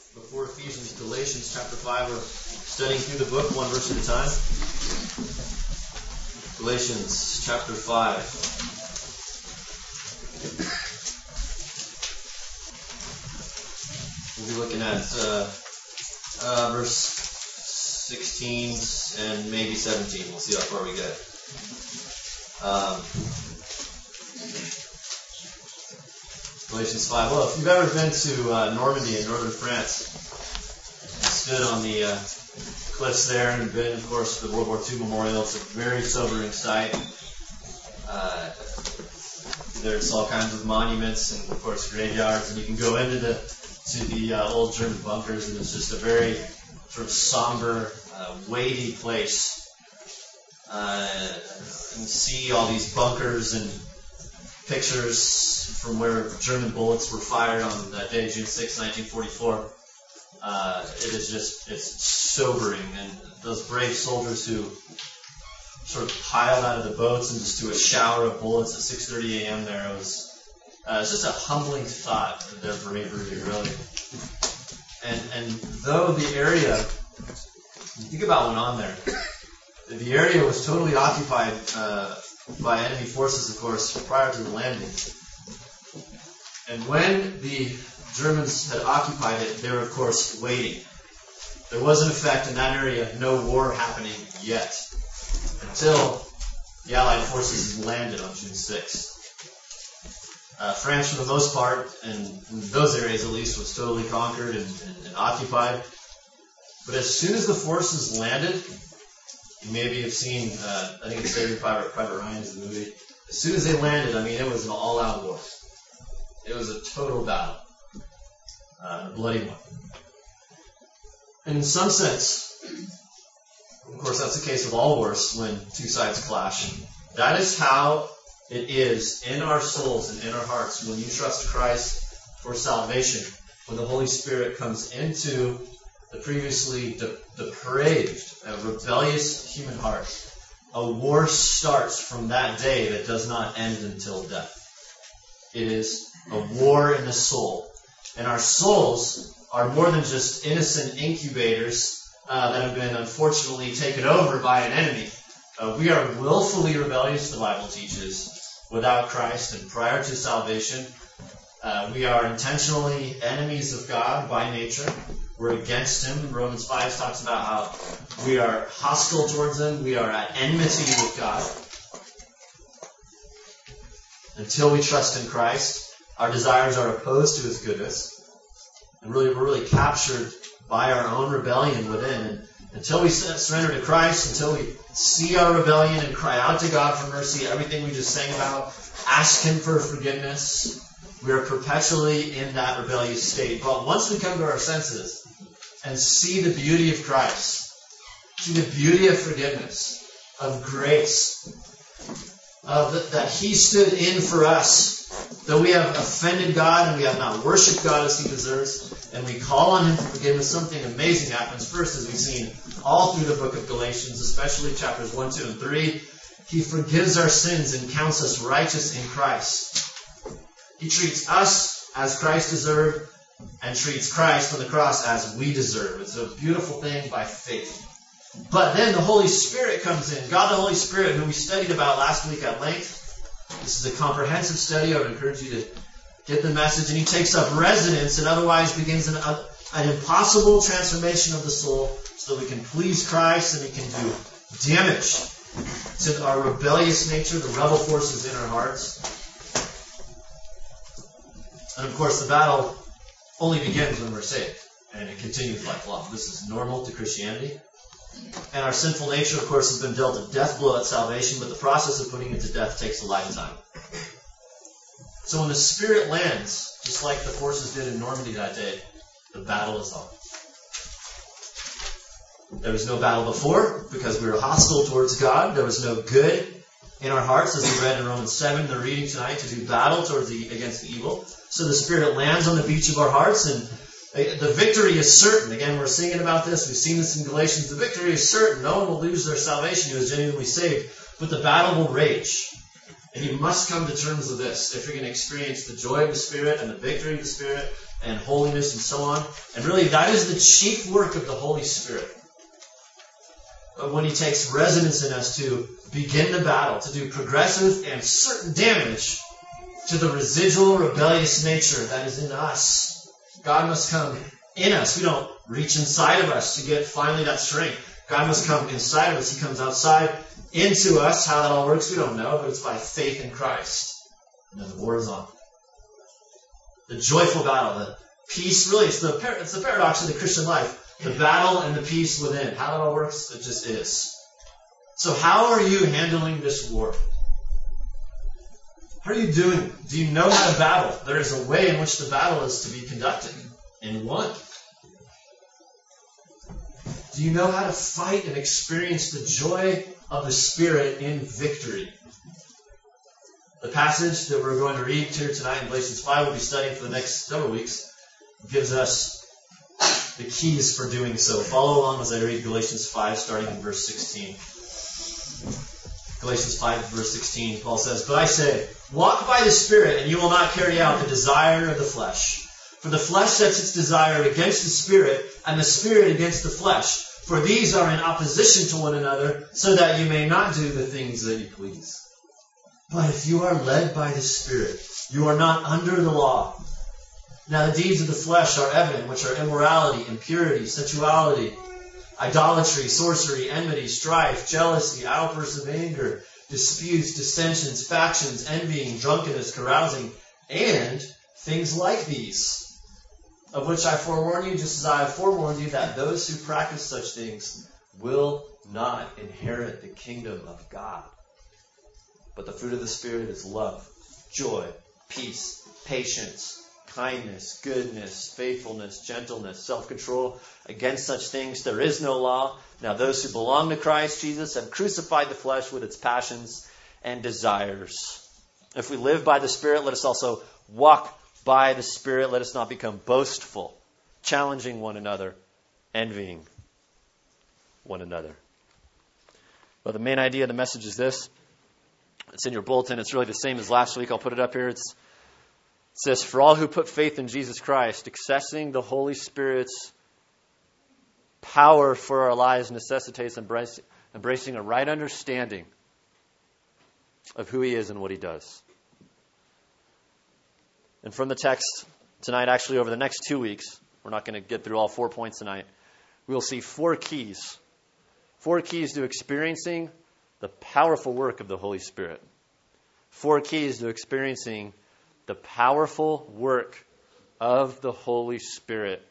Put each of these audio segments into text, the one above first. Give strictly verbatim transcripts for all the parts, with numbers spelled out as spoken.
before Ephesians, Galatians chapter five. We're studying through the book, one verse at a time. Galatians chapter five. We'll be looking at uh, uh, verse sixteen and maybe seventeen. We'll see how far we get. Um, Galatians five. Well, if you've ever been to uh, Normandy in northern France, and stood on the uh, cliffs there and been, of course, to the World War Two Memorial, it's a very sobering sight. Uh, there's all kinds of monuments and, of course, graveyards, and you can go into the to the uh, old German bunkers, and it's just a very sort of somber, uh, weighty place. Uh, you can see all these bunkers and pictures from where German bullets were fired on that day, June sixth, nineteen forty-four. Uh, it is just, it's sobering. And those brave soldiers who sort of piled out of the boats and just do a shower of bullets at six thirty a.m. there, it was uh, it's just a humbling thought of their bravery, really. And, and though the area, think about what went on there. The area was totally occupied uh, by enemy forces, of course, prior to the landing. And when the Germans had occupied it, they were, of course, waiting. There was, in effect, in that area, no war happening yet, until the Allied forces landed on June sixth. Uh, France, for the most part, and in those areas at least, was totally conquered and, and, and occupied. But as soon as the forces landed, you maybe have seen, uh, I think it's Saving Private, Private Ryan's the movie. As soon as they landed, I mean, it was an all-out war. It was a total battle. Uh, a bloody one. And in some sense, of course, that's the case with all wars when two sides clash. That is how it is in our souls and in our hearts when you trust Christ for salvation, when the Holy Spirit comes into the previously de- depraved, uh, rebellious human heart. A war starts from that day that does not end until death. It is a war in the soul. And our souls are more than just innocent incubators uh, that have been unfortunately taken over by an enemy. Uh, we are willfully rebellious, the Bible teaches, without Christ and prior to salvation. Uh, we are intentionally enemies of God by nature. We're against Him. Romans five talks about how we are hostile towards Him. We are at enmity with God. Until we trust in Christ, our desires are opposed to His goodness. And really, we're really captured by our own rebellion within. And until we surrender to Christ, until we see our rebellion and cry out to God for mercy, everything we just sang about, ask Him for forgiveness, we are perpetually in that rebellious state. But once we come to our senses and see the beauty of Christ, see the beauty of forgiveness, of grace, of the, that He stood in for us, though we have offended God and we have not worshipped God as He deserves, and we call on Him for forgiveness, something amazing happens. First, as we've seen all through the book of Galatians, especially chapters one, two, and three, He forgives our sins and counts us righteous in Christ. He treats us as Christ deserved and treats Christ on the cross as we deserve. It's a beautiful thing by faith. But then the Holy Spirit comes in. God the Holy Spirit, who we studied about last week at length. This is a comprehensive study. I would encourage you to get the message. And He takes up residence and otherwise begins an, an impossible transformation of the soul so that we can please Christ and He can do damage to our rebellious nature, the rebel forces in our hearts. And of course, the battle only begins when we're saved, and it continues lifelong. This is normal to Christianity. And our sinful nature, of course, has been dealt a death blow at salvation, but the process of putting it to death takes a lifetime. So when the Spirit lands, just like the forces did in Normandy that day, the battle is on. There was no battle before because we were hostile towards God. There was no good in our hearts, as we read in Romans seven, the reading tonight, to do battle towards the, against the evil. So the Spirit lands on the beach of our hearts, and the victory is certain. Again, we're singing about this. We've seen this in Galatians. The victory is certain. No one will lose their salvation who is genuinely saved, but the battle will rage. And you must come to terms with this if you're going to experience the joy of the Spirit and the victory of the Spirit and holiness and so on. And really, that is the chief work of the Holy Spirit. When He takes residence in us to begin the battle, to do progressive and certain damage to the residual rebellious nature that is in us. God must come in us. We don't reach inside of us to get finally that strength. God must come inside of us. He comes outside into us. How that all works, we don't know, but it's by faith in Christ. And then the war is on. The joyful battle, the peace, really, it's the, it's the paradox of the Christian life. The battle and the peace within. How that all works, it just is. So how are you handling this war? How are you doing? Do you know how to battle? There is a way in which the battle is to be conducted and won. Do you know how to fight and experience the joy of the Spirit in victory? The passage that we're going to read here tonight in Galatians five, we'll be studying for the next several weeks, gives us the keys for doing so. Follow along as I read Galatians five, starting in verse sixteen. Galatians five, verse sixteen, Paul says, "But I say, walk by the Spirit, and you will not carry out the desire of the flesh. For the flesh sets its desire against the Spirit, and the Spirit against the flesh. For these are in opposition to one another, so that you may not do the things that you please. But if you are led by the Spirit, you are not under the law. Now the deeds of the flesh are evident, which are immorality, impurity, sensuality, idolatry, sorcery, enmity, strife, jealousy, outbursts of anger, disputes, dissensions, factions, envying, drunkenness, carousing, and things like these, of which I forewarn you, just as I have forewarned you, that those who practice such things will not inherit the kingdom of God. But the fruit of the Spirit is love, joy, peace, patience, kindness, goodness, faithfulness, gentleness, self-control. Against such things there is no law. Now those who belong to Christ Jesus have crucified the flesh with its passions and desires. If we live by the Spirit, let us also walk by the Spirit. Let us not become boastful, challenging one another, envying one another." Well, the main idea of the message is this. It's in your bulletin. It's really the same as last week. I'll put it up here. It's, it says, "For all who put faith in Jesus Christ, accessing the Holy Spirit's power for our lives necessitates embracing, embracing a right understanding of who He is and what He does." And from the text tonight, actually over the next two weeks, we're not going to get through all four points tonight, we'll see four keys. Four keys to experiencing the powerful work of the Holy Spirit. Four keys to experiencing the powerful work of the Holy Spirit.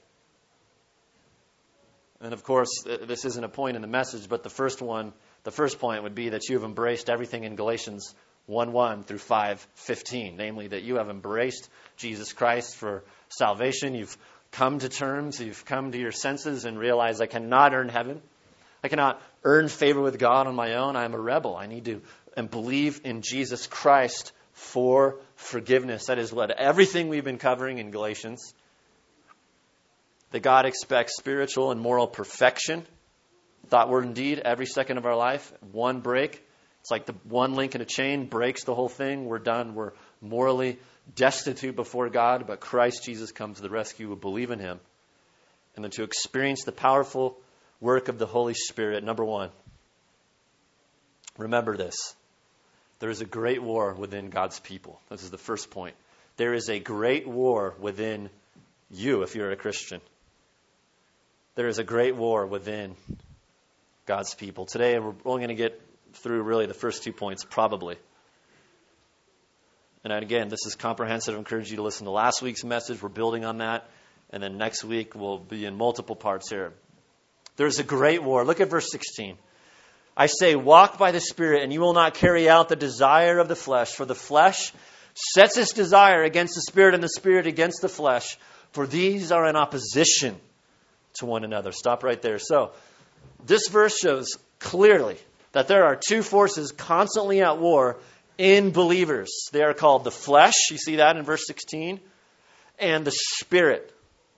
And of course, this isn't a point in the message, but the first one, the first point would be that you have embraced everything in Galatians one one through five fifteen. Namely, that you have embraced Jesus Christ for salvation. You've come to terms, you've come to your senses and realized, I cannot earn heaven. I cannot earn favor with God on my own. I am a rebel. I need to and believe in Jesus Christ for forgiveness. That is what everything we've been covering in Galatians. That God expects spiritual and moral perfection. Thought, word, and deed every second of our life. One break. It's like the one link in a chain breaks the whole thing. We're done. We're morally destitute before God. But Christ Jesus comes to the rescue. We believe in Him. And then to experience the powerful work of the Holy Spirit. Number one, remember this. There is a great war within God's people. This is the first point. There is a great war within you if you're a Christian. There is a great war within God's people. Today we're only going to get through really the first two points, probably. And again, this is comprehensive. I encourage you to listen to last week's message. We're building on that. And then next week we'll be in multiple parts here. There's a great war. Look at verse sixteen. "I say, walk by the Spirit, and you will not carry out the desire of the flesh. For the flesh sets its desire against the Spirit, and the Spirit against the flesh. For these are in opposition to one another." Stop right there. So, this verse shows clearly that there are two forces constantly at war in believers. They are called the flesh. You see that in verse sixteen. And the Spirit.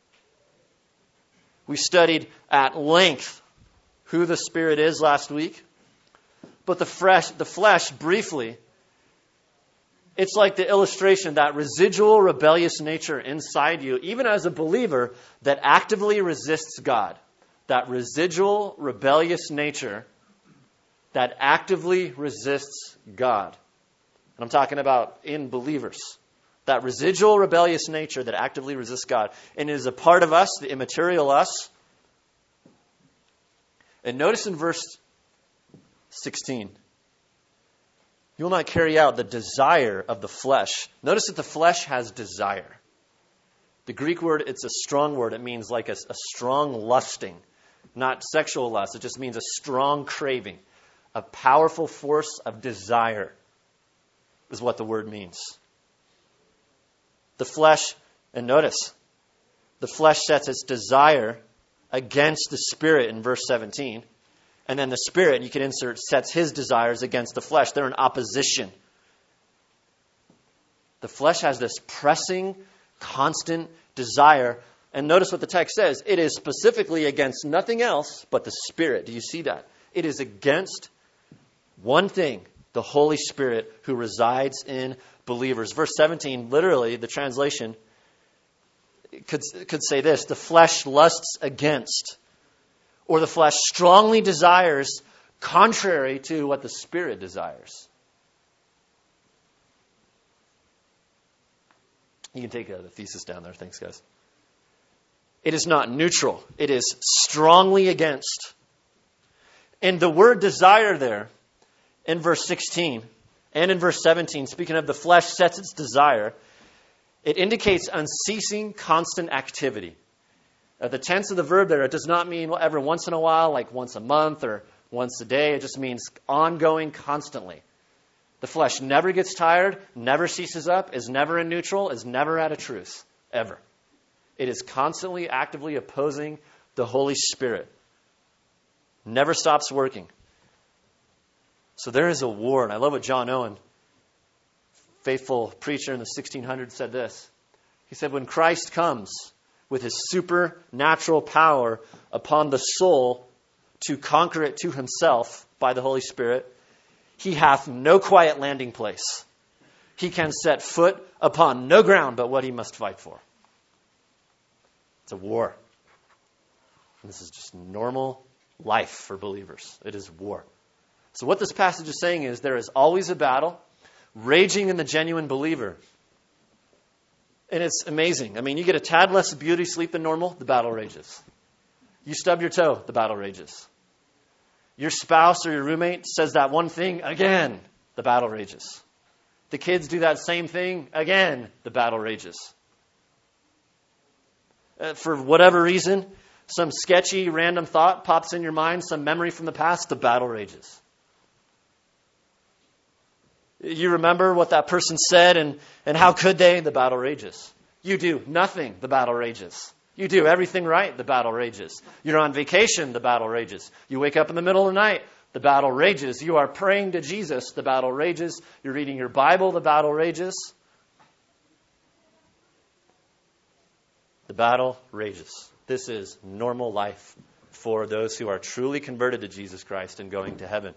We studied at length who the Spirit is last week. But the flesh, the flesh briefly, It's like the illustration, that residual rebellious nature inside you, even as a believer, that actively resists God. That residual rebellious nature that actively resists God. And I'm talking about in believers. That residual rebellious nature that actively resists God. And it is a part of us, the immaterial us. And notice in verse sixteen. You will not carry out the desire of the flesh. Notice that the flesh has desire. The Greek word, it's a strong word. It means like a, a strong lusting. Not sexual lust. It just means a strong craving. A powerful force of desire is what the word means. The flesh, and notice, the flesh sets its desire against the Spirit in verse seventeen. And then the Spirit, you can insert, sets his desires against the flesh. They're in opposition. The flesh has this pressing, constant desire. And notice what the text says. It is specifically against nothing else but the Spirit. Do you see that? It is against one thing, the Holy Spirit who resides in believers. Verse seventeen, literally, the translation could, could say this: the flesh lusts against, or the flesh strongly desires contrary to what the Spirit desires. You can take uh, the thesis down there. Thanks, guys. It is not neutral. It is strongly against. And the word desire there, in verse sixteen and in verse seventeen, speaking of the flesh sets its desire, it indicates unceasing, constant activity. Uh, the tense of the verb there, it does not mean well, every once in a while, like once a month or once a day. It just means ongoing, constantly. The flesh never gets tired, never ceases up, is never in neutral, is never at a truce, ever. It is constantly, actively opposing the Holy Spirit. Never stops working. So there is a war, and I love what John Owen, faithful preacher in the sixteen hundreds, said this. He said, when Christ comes with his supernatural power upon the soul to conquer it to himself by the Holy Spirit, he hath no quiet landing place. He can set foot upon no ground but what he must fight for. It's a war. And this is just normal life for believers. It is war. So what this passage is saying is there is always a battle raging in the genuine believer. And it's amazing. I mean, you get a tad less beauty sleep than normal, the battle rages. You stub your toe, the battle rages. Your spouse or your roommate says that one thing, again, the battle rages. The kids do that same thing, again, the battle rages. Uh, for whatever reason, some sketchy, random thought pops in your mind, some memory from the past, the battle rages. You remember what that person said, and, and how could they? The battle rages. You do nothing, the battle rages. You do everything right, the battle rages. You're on vacation, the battle rages. You wake up in the middle of the night, the battle rages. You are praying to Jesus, the battle rages. You're reading your Bible, the battle rages. The battle rages. This is normal life for those who are truly converted to Jesus Christ and going to heaven.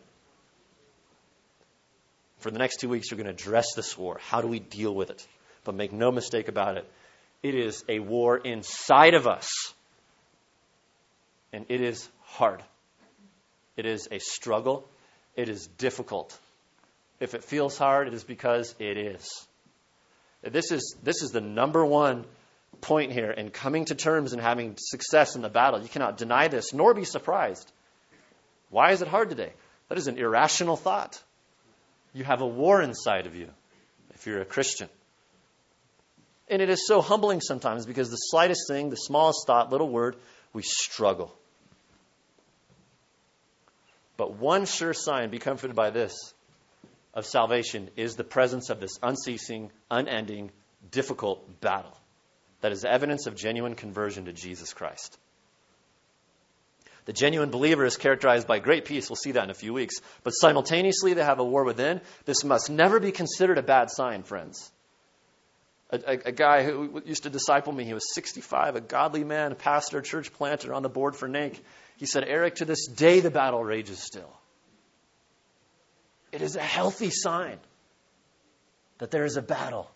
For the next two weeks, we're going to address this war. How do we deal with it? But make no mistake about it. It is a war inside of us. And it is hard. It is a struggle. It is difficult. If it feels hard, it is because it is. This is, this is the number one point here in coming to terms and having success in the battle. You cannot deny this, nor be surprised. Why is it hard today? That is an irrational thought. You have a war inside of you if you're a Christian. And it is so humbling sometimes because the slightest thing, the smallest thought, little word, we struggle. But one sure sign, be comforted by this, of salvation is the presence of this unceasing, unending, difficult battle. That is evidence of genuine conversion to Jesus Christ. The genuine believer is characterized by great peace. We'll see that in a few weeks. But simultaneously, they have a war within. This must never be considered a bad sign, friends. A, a, a guy who used to disciple me, he was sixty-five, a godly man, a pastor, church planter on the board for N A C. He said, Eric, to this day the battle rages still. It is a healthy sign. that there is a battle.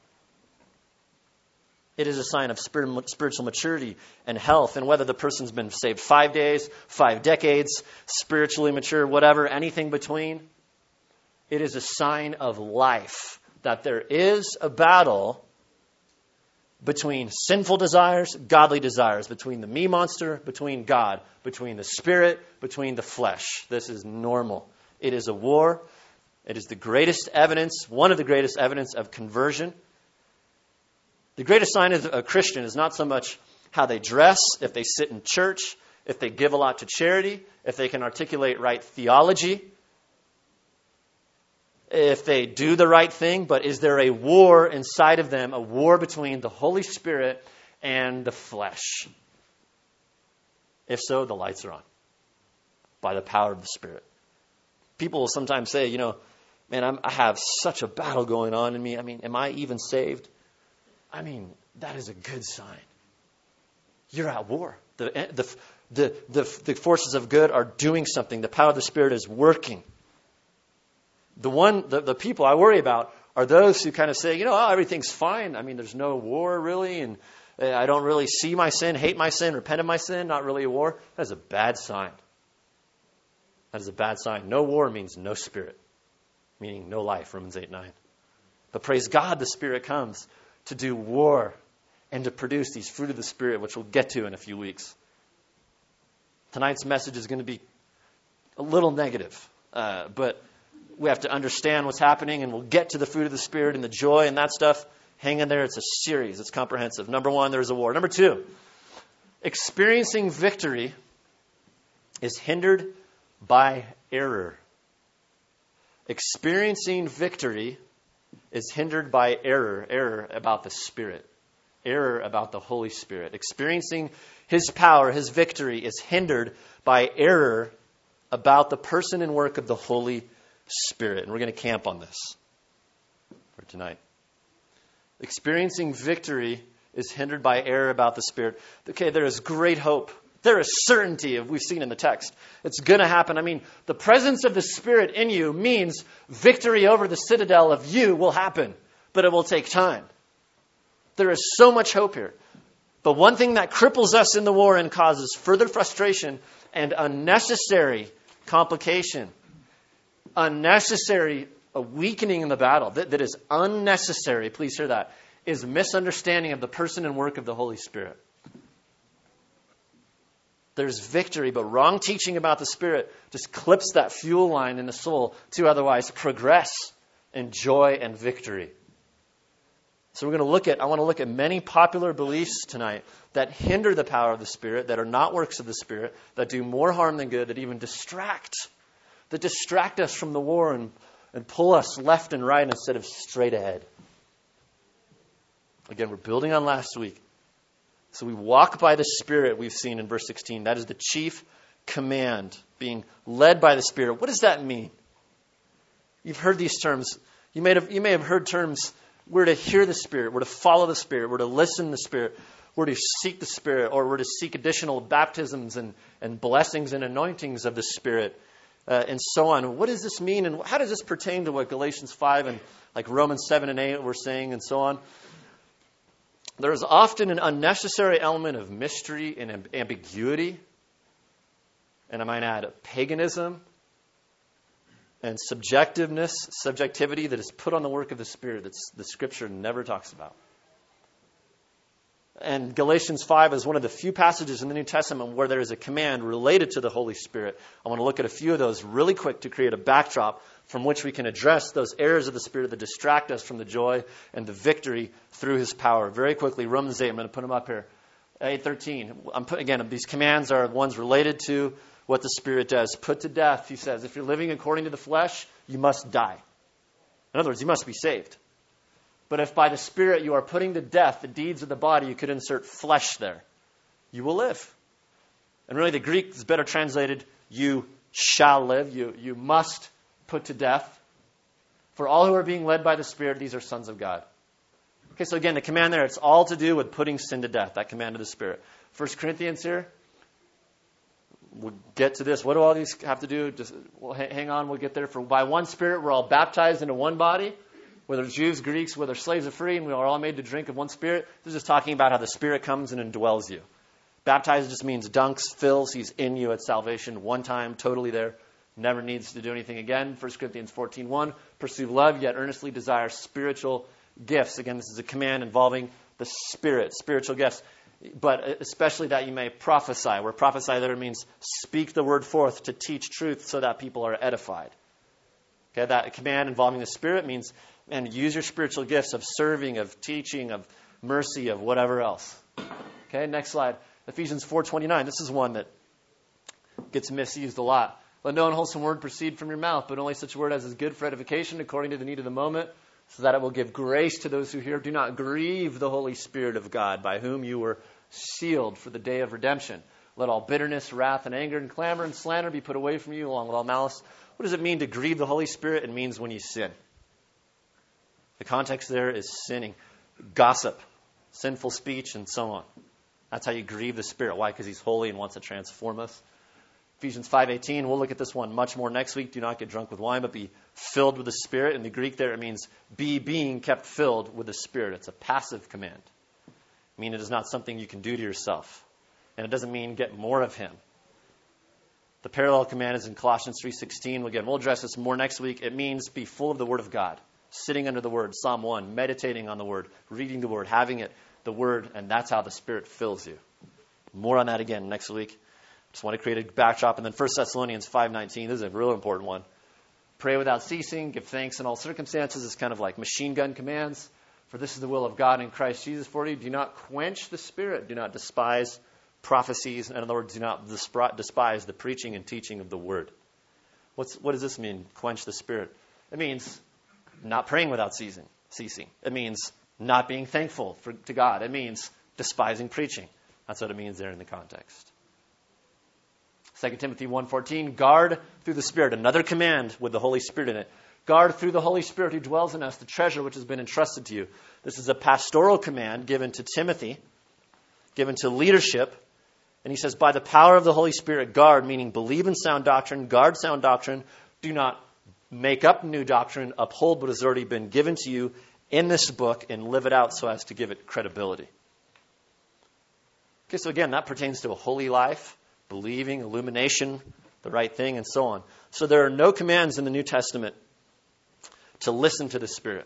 It is a sign of spiritual maturity and health. And whether the person's been saved five days, five decades, spiritually mature, whatever, anything between, it is a sign of life that there is a battle between sinful desires, godly desires, between the me monster, between God, between the spirit, between the flesh. This is normal. It is a war. It is the greatest evidence, one of the greatest evidence of conversion. The greatest sign of a Christian is not so much how they dress, if they sit in church, if they give a lot to charity, if they can articulate right theology, if they do the right thing, but is there a war inside of them, a war between the Holy Spirit and the flesh? If so, the lights are on by the power of the Spirit. People will sometimes say, you know, man, I'm, I have such a battle going on in me. I mean, am I even saved? I mean, that is a good sign. You're at war. The, the, the, the, the forces of good are doing something. The power of the Spirit is working. The one, the, the people I worry about are those who kind of say, you know, oh, everything's fine. I mean, there's no war really, and I don't really see my sin, hate my sin, repent of my sin, not really a war. That is a bad sign. That is a bad sign. No war means no spirit, meaning no life, Romans eight nine. But praise God, the Spirit comes to do war and to produce these fruit of the Spirit, which we'll get to in a few weeks. Tonight's message is going to be a little negative, uh, but we have to understand what's happening, and we'll get to the fruit of the Spirit and the joy and that stuff. Hang in there. It's a series. It's comprehensive. Number one, there's a war. Number two, experiencing victory is hindered by error. Experiencing victory is hindered by error. Error about the Spirit. Error about the Holy Spirit. Experiencing His power, His victory is hindered by error about the person and work of the Holy Spirit. And we're going to camp on this for tonight. Experiencing victory is hindered by error about the Spirit. Okay, there is great hope. There is certainty, as we've seen in the text. It's going to happen. I mean, the presence of the Spirit in you means victory over the citadel of you will happen, but it will take time. There is so much hope here. But one thing that cripples us in the war and causes further frustration and unnecessary complication, unnecessary a weakening in the battle, that, that is unnecessary, please hear that, is misunderstanding of the person and work of the Holy Spirit. There's victory, but wrong teaching about the Spirit just clips that fuel line in the soul to otherwise progress in joy and victory. So we're going to look at, I want to look at many popular beliefs tonight that hinder the power of the Spirit, that are not works of the Spirit, that do more harm than good, that even distract, that distract us from the war and, and pull us left and right instead of straight ahead. Again, we're building on last week. So we walk by the Spirit, we've seen in verse sixteen. That is the chief command, being led by the Spirit. What does that mean? You've heard these terms. You may have, you may have heard terms, we're to hear the Spirit, we're to follow the Spirit, we're to listen to the Spirit, we're to seek the Spirit, or we're to seek additional baptisms and, and blessings and anointings of the Spirit, uh, and so on. What does this mean, and how does this pertain to what Galatians five and like Romans seven and eight were saying, and so on? There is often an unnecessary element of mystery and ambiguity, and I might add paganism and subjectiveness, subjectivity that is put on the work of the Spirit that the Scripture never talks about. And Galatians five is one of the few passages in the New Testament where there is a command related to the Holy Spirit. I want to look at a few of those really quick to create a backdrop from which we can address those errors of the Spirit that distract us from the joy and the victory through His power. Very quickly, Romans eight, I'm going to put them up here. eight thirteen. I'm put, again, these commands are ones related to what the Spirit does. Put to death, he says, if you're living according to the flesh, you must die. In other words, you must be saved. But if by the Spirit you are putting to death the deeds of the body, you could insert flesh there. You will live. And really the Greek is better translated, you shall live. You, you must put to death. For all who are being led by the Spirit, these are sons of God. Okay, so again, the command there, it's all to do with putting sin to death, that command of the Spirit. First Corinthians here, we'll get to this. What do all these have to do? Just well, hang on, we'll get there. For by one Spirit we're all baptized into one body. whether Jews, Greeks, whether slaves are free, and we are all made to drink of one Spirit. This is just talking about how the Spirit comes and indwells you. Baptized just means dunks, fills. He's in you at salvation one time, totally there. Never needs to do anything again. First Corinthians fourteen one, pursue love, yet earnestly desire spiritual gifts. Again, this is a command involving the Spirit, spiritual gifts. But especially that you may prophesy, where prophesy there means speak the word forth to teach truth so that people are edified. Okay, that command involving the Spirit means, and use your spiritual gifts of serving, of teaching, of mercy, of whatever else. Okay, next slide. Ephesians four twenty-nine. This is one that gets misused a lot. Let no unwholesome word proceed from your mouth, but only such a word as is good for edification according to the need of the moment, so that it will give grace to those who hear. Do not grieve the Holy Spirit of God, by whom you were sealed for the day of redemption. Let all bitterness, wrath, and anger, and clamor, and slander be put away from you, along with all malice. What does it mean to grieve the Holy Spirit? It means when you sin. The context there is sinning, gossip, sinful speech, and so on. That's how you grieve the Spirit. Why? Because He's holy and wants to transform us. Ephesians five eighteen, we'll look at this one much more next week. Do not get drunk with wine, but be filled with the Spirit. In the Greek there, it means be being kept filled with the Spirit. It's a passive command. I mean, it is not something you can do to yourself. And it doesn't mean get more of Him. The parallel command is in Colossians three sixteen. Again, we'll address this more next week. It means be full of the Word of God, sitting under the Word, Psalm one, meditating on the Word, reading the Word, having it, the Word, and that's how the Spirit fills you. More on that again next week. Just want to create a backdrop. And then First Thessalonians five nineteen. This is a real important one. Pray without ceasing. Give thanks in all circumstances. It's kind of like machine gun commands. For this is the will of God in Christ Jesus for you. Do not quench the Spirit. Do not despise prophecies. In other words, do not despise the preaching and teaching of the Word. What's, what does this mean, quench the Spirit? It means not praying without ceasing. ceasing. It means not being thankful for, to God. It means despising preaching. That's what it means there in the context. Second Timothy one fourteen, guard through the Spirit. Another command with the Holy Spirit in it. Guard through the Holy Spirit who dwells in us, the treasure which has been entrusted to you. This is a pastoral command given to Timothy, given to leadership. And he says, by the power of the Holy Spirit, guard, meaning believe in sound doctrine, guard sound doctrine. Do not make up new doctrine, uphold what has already been given to you in this book, and live it out so as to give it credibility. Okay, so again, that pertains to a holy life, believing, illumination, the right thing, and so on. So there are no commands in the New Testament to listen to the Spirit.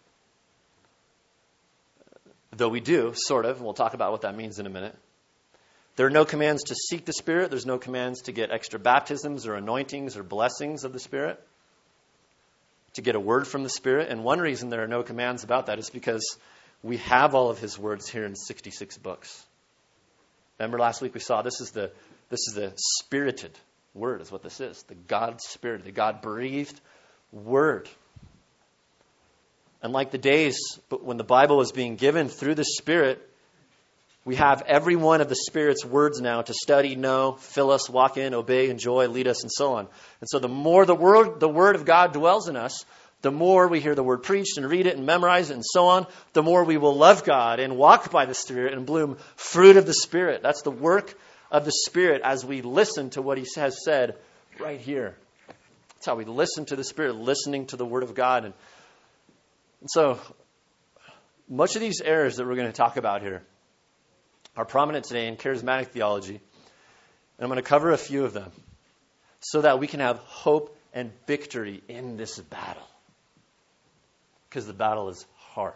Though we do, sort of. We'll talk about what that means in a minute. There are no commands to seek the Spirit. There's no commands to get extra baptisms or anointings or blessings of the Spirit, to get a word from the Spirit. And one reason there are no commands about that is because we have all of His words here in sixty-six books. Remember last week we saw this is the this is the spirited word is what this is. The God Spirit, the God breathed word. And like the days when the Bible was being given through the Spirit, we have every one of the Spirit's words now to study, know, fill us, walk in, obey, enjoy, lead us, and so on. And so the more the word, the word of God dwells in us, the more we hear the word preached and read it and memorize it and so on, the more we will love God and walk by the Spirit and bloom fruit of the Spirit. That's the work of the Spirit as we listen to what He has said right here. That's how we listen to the Spirit, listening to the Word of God. And, and so much of these errors that we're going to talk about here are prominent today in charismatic theology. And I'm going to cover a few of them so that we can have hope and victory in this battle. Because the battle is hard.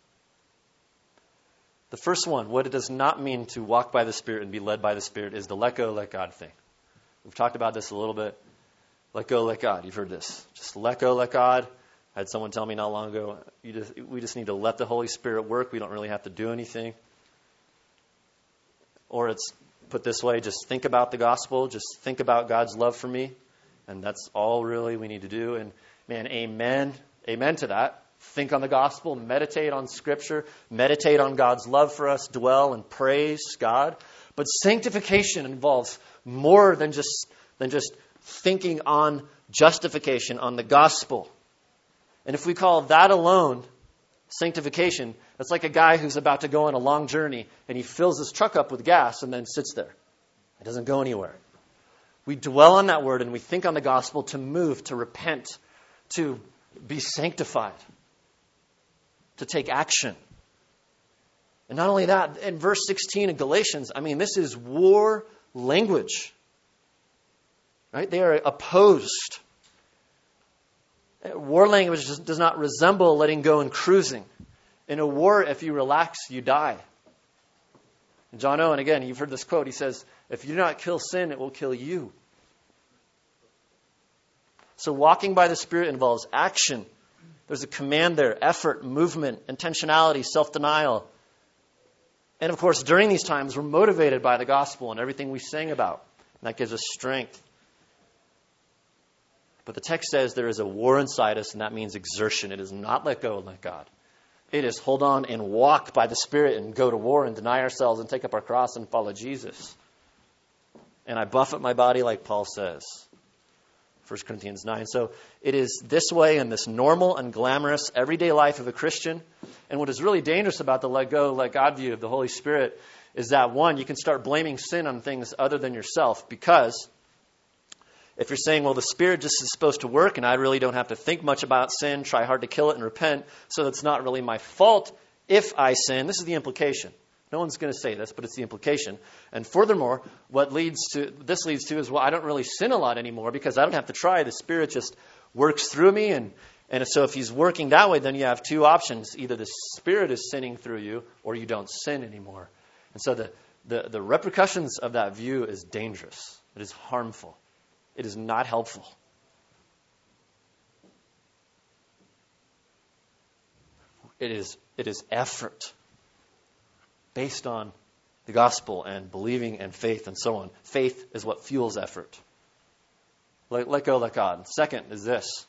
The first one, what it does not mean to walk by the Spirit and be led by the Spirit, is the let go, let God thing. We've talked about this a little bit. Let go, let God. You've heard this. Just let go, let God. I had someone tell me not long ago, you just, we just need to let the Holy Spirit work. We don't really have to do anything. Or it's put this way, just think about the gospel. Just think about God's love for me. And that's all really we need to do. And man, amen. Amen to that. Think on the gospel, meditate on Scripture, meditate on God's love for us, dwell and praise God. But sanctification involves more than just than just thinking on justification, on the gospel. And if we call that alone sanctification, it's like a guy who's about to go on a long journey and he fills his truck up with gas and then sits there. It doesn't go anywhere. We dwell on that word and we think on the gospel to move, to repent, to be sanctified. to take action. And not only that, in verse sixteen of Galatians, I mean, this is war language. Right? They are opposed. War language does not resemble letting go and cruising. In a war, if you relax, you die. John Owen, again, you've heard this quote. He says, if you do not kill sin, it will kill you. So walking by the Spirit involves action. There's a command there, effort, movement, intentionality, self-denial. And of course, during these times, we're motivated by the gospel and everything we sang about. And that gives us strength. But the text says there is a war inside us, and that means exertion. It is not let go and let God. It is hold on and walk by the Spirit and go to war and deny ourselves and take up our cross and follow Jesus. And I buffet my body like Paul says. First Corinthians nine. So it is this way in this normal and glamorous everyday life of a Christian. And what is really dangerous about the let go, let God view of the Holy Spirit is that, one, you can start blaming sin on things other than yourself, because if you're saying, well, the Spirit just is supposed to work and I really don't have to think much about sin, try hard to kill it and repent, so it's not really my fault if I sin. This is the implication. No one's going to say this, but it's the implication. And furthermore, what leads to this leads to is, well, I don't really sin a lot anymore because I don't have to try. The Spirit just works through me. And, and so if He's working that way, then you have two options. Either the Spirit is sinning through you or you don't sin anymore. And so the, the, the repercussions of that view is dangerous. It is harmful. It is not helpful. It is, it is effort based on the gospel and believing and faith and so on. Faith is what fuels effort. Let, let go, let God. Second is this.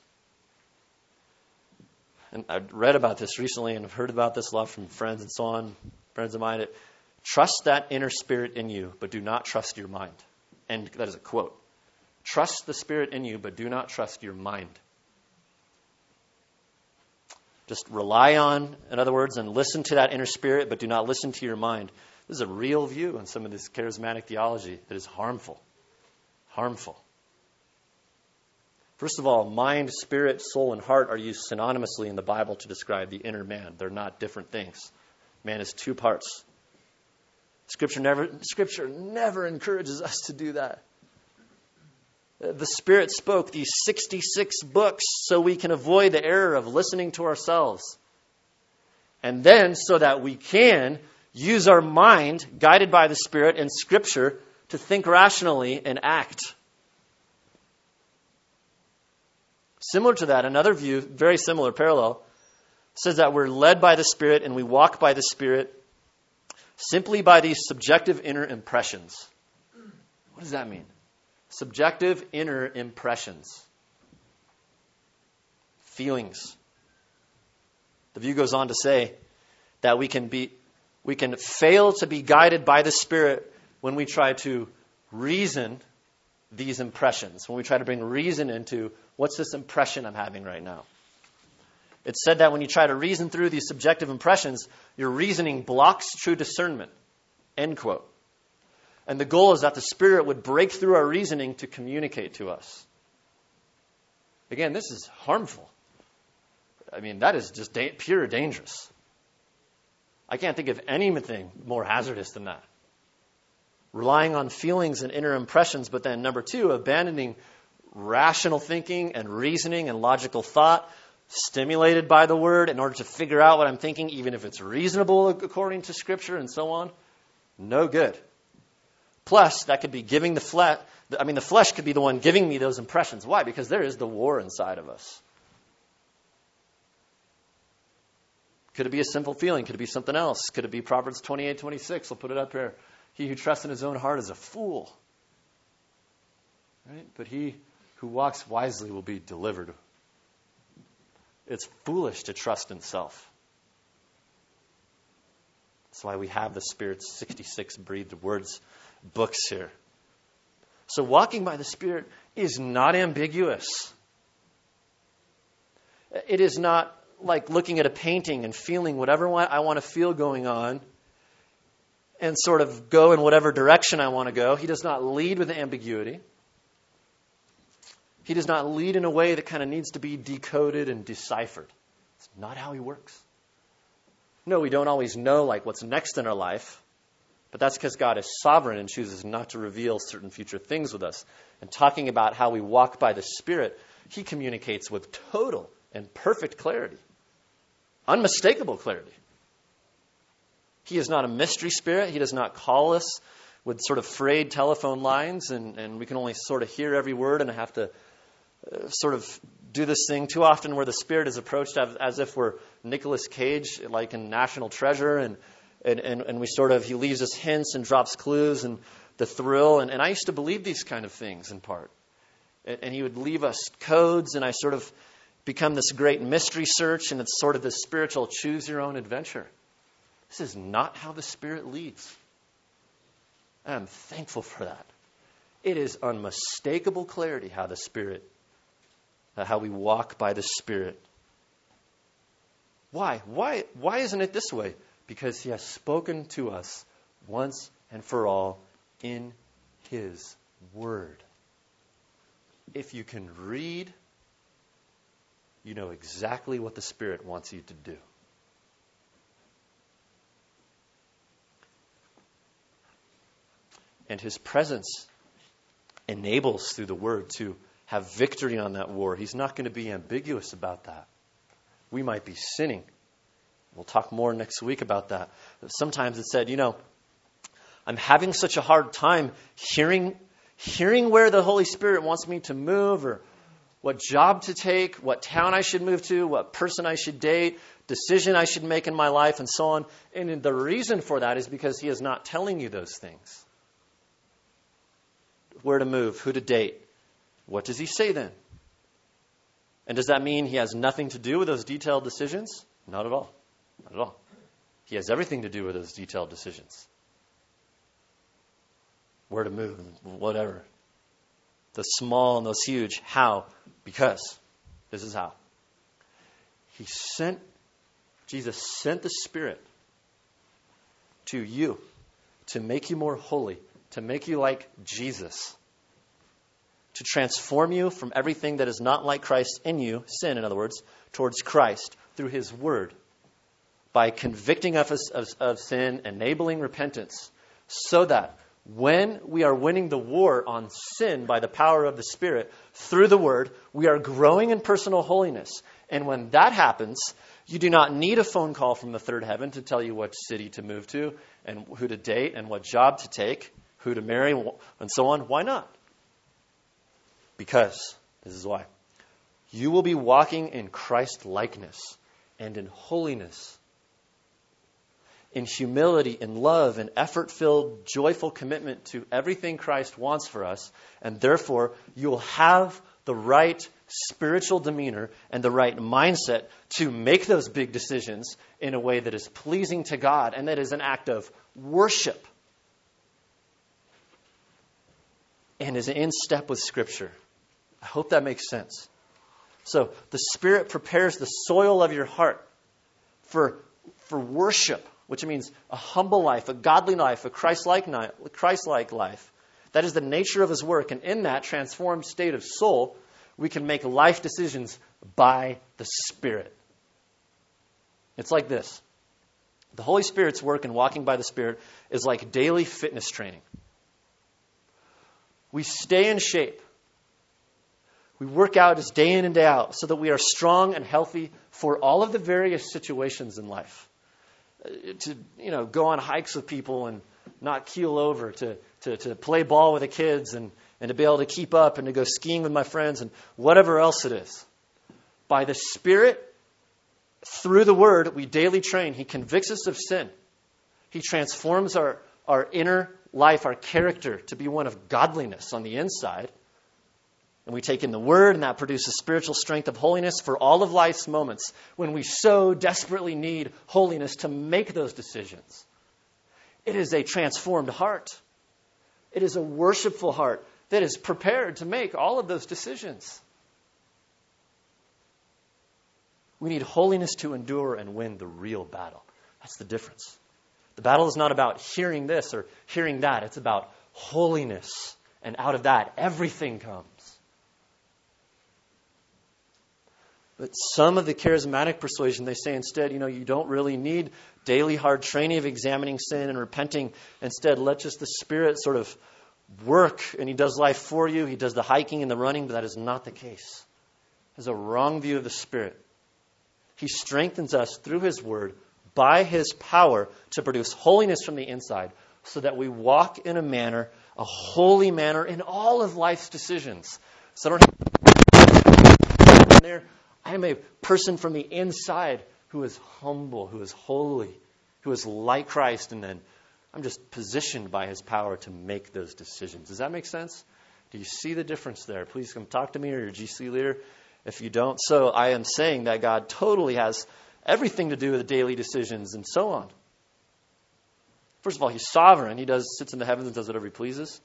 And I've read about this recently and I've heard about this a lot from friends and so on, friends of mine. It, trust that inner spirit in you, but do not trust your mind. And that is a quote. Trust the Spirit in you, but do not trust your mind. Just rely on, in other words, and listen to that inner spirit, but do not listen to your mind. This is a real view in some of this charismatic theology that is harmful. Harmful. First of all, mind, spirit, soul, and heart are used synonymously in the Bible to describe the inner man. They're not different things. Man is two parts. Scripture never, Scripture never encourages us to do that. The Spirit spoke these sixty-six books so we can avoid the error of listening to ourselves. And then so that we can use our mind, guided by the Spirit and Scripture, to think rationally and act. Similar to that, another view, very similar, parallel, says that we're led by the Spirit and we walk by the Spirit simply by these subjective inner impressions. What does that mean? Subjective inner impressions. Feelings. The view goes on to say that we can be, we can fail to be guided by the Spirit when we try to reason these impressions, when we try to bring reason into what's this impression I'm having right now. It's said that when you try to reason through these subjective impressions, your reasoning blocks true discernment. End quote. And the goal is that the Spirit would break through our reasoning to communicate to us. Again, this is harmful. I mean, that is just da- pure dangerous. I can't think of anything more hazardous than that. Relying on feelings and inner impressions, but then number two, abandoning rational thinking and reasoning and logical thought, stimulated by the Word in order to figure out what I'm thinking, even if it's reasonable according to Scripture and so on. No good. Plus, that could be giving the flesh, I mean, the flesh could be the one giving me those impressions. Why? Because there is the war inside of us. Could it be a simple feeling? Could it be something else? Could it be Proverbs twenty-eight twenty-six? I'll put it up here. He who trusts in his own heart is a fool. Right? But he who walks wisely will be delivered. It's foolish to trust in self. That's why we have the Spirit's sixty-six breathed words books here. So walking by the Spirit is not ambiguous. It is not like looking at a painting and feeling whatever I want to feel going on and sort of go in whatever direction I want to go. He does not lead with ambiguity. He does not lead in a way that kind of needs to be decoded and deciphered. It's not how he works. No, we don't always know like what's next in our life, but that's because God is sovereign and chooses not to reveal certain future things with us. And talking about how we walk by the Spirit, he communicates with total and perfect clarity, unmistakable clarity. He is not a mystery spirit. He does not call us with sort of frayed telephone lines, and, and we can only sort of hear every word and have to uh, sort of do this thing too often where the Spirit is approached as, as if we're Nicolas Cage, like in National Treasure, and, and, and, and we sort of, he leaves us hints and drops clues and the thrill. And, and I used to believe these kind of things in part. And, and he would leave us codes, and I sort of become this great mystery search, and it's sort of this spiritual choose your own adventure. This is not how the Spirit leads. And I'm thankful for that. It is unmistakable clarity how the Spirit, uh, how we walk by the Spirit. Why? Why? Why isn't it this way? Because he has spoken to us once and for all in his word. If you can read, you know exactly what the Spirit wants you to do. And his presence enables through the word to have victory on that war. He's not going to be ambiguous about that. We might be sinning. We'll talk more next week about that. Sometimes it said, you know, I'm having such a hard time hearing, hearing where the Holy Spirit wants me to move, or what job to take, what town I should move to, what person I should date, decision I should make in my life, and so on. And the reason for that is because he is not telling you those things. Where to move, who to date. What does he say then? And does that mean he has nothing to do with those detailed decisions? Not at all. Not at all. He has everything to do with those detailed decisions. Where to move, whatever. The small and those huge. How? Because. This is how. He sent, Jesus sent the Spirit to you to make you more holy, to make you like Jesus, to transform you from everything that is not like Christ in you, sin in other words, towards Christ through his word, by convicting us of, of, of sin, enabling repentance, so that when we are winning the war on sin by the power of the Spirit through the word, we are growing in personal holiness. And when that happens, you do not need a phone call from the third heaven to tell you what city to move to and who to date and what job to take, who to marry, and so on. Why not? Because, this is why, you will be walking in Christ-likeness and in holiness, in humility, in love, in effort-filled, joyful commitment to everything Christ wants for us, and therefore you will have the right spiritual demeanor and the right mindset to make those big decisions in a way that is pleasing to God and that is an act of worship and is in step with Scripture. I hope that makes sense. So the Spirit prepares the soil of your heart for, for worship, which means a humble life, a godly life, a Christ-like, Christ-like life. That is the nature of his work. And in that transformed state of soul, we can make life decisions by the Spirit. It's like this. The Holy Spirit's work in walking by the Spirit is like daily fitness training. We stay in shape. We work out just day in and day out so that we are strong and healthy for all of the various situations in life. Uh, to, you know, go on hikes with people and not keel over, to, to, to play ball with the kids and, and to be able to keep up and to go skiing with my friends and whatever else it is. By the Spirit, through the Word, we daily train. He convicts us of sin. He transforms our, our inner life, our character, to be one of godliness on the inside. And we take in the Word, and that produces spiritual strength of holiness for all of life's moments when we so desperately need holiness to make those decisions. It is a transformed heart. It is a worshipful heart that is prepared to make all of those decisions. We need holiness to endure and win the real battle. That's the difference. The battle is not about hearing this or hearing that. It's about holiness. And out of that, everything comes. But some of the charismatic persuasion, they say instead, you know, you don't really need daily hard training of examining sin and repenting. Instead, let just the Spirit sort of work, and He does life for you. He does the hiking and the running, but that is not the case. There's a wrong view of the Spirit. He strengthens us through His Word by His power to produce holiness from the inside so that we walk in a manner, a holy manner in all of life's decisions. So I don't have there. I am a person from the inside who is humble, who is holy, who is like Christ, and then I'm just positioned by His power to make those decisions. Does that make sense? Do you see the difference there? Please come talk to me or your G C leader if you don't. So I am saying that God totally has everything to do with daily decisions and so on. First of all, He's sovereign. He does sits in the heavens and does whatever He pleases.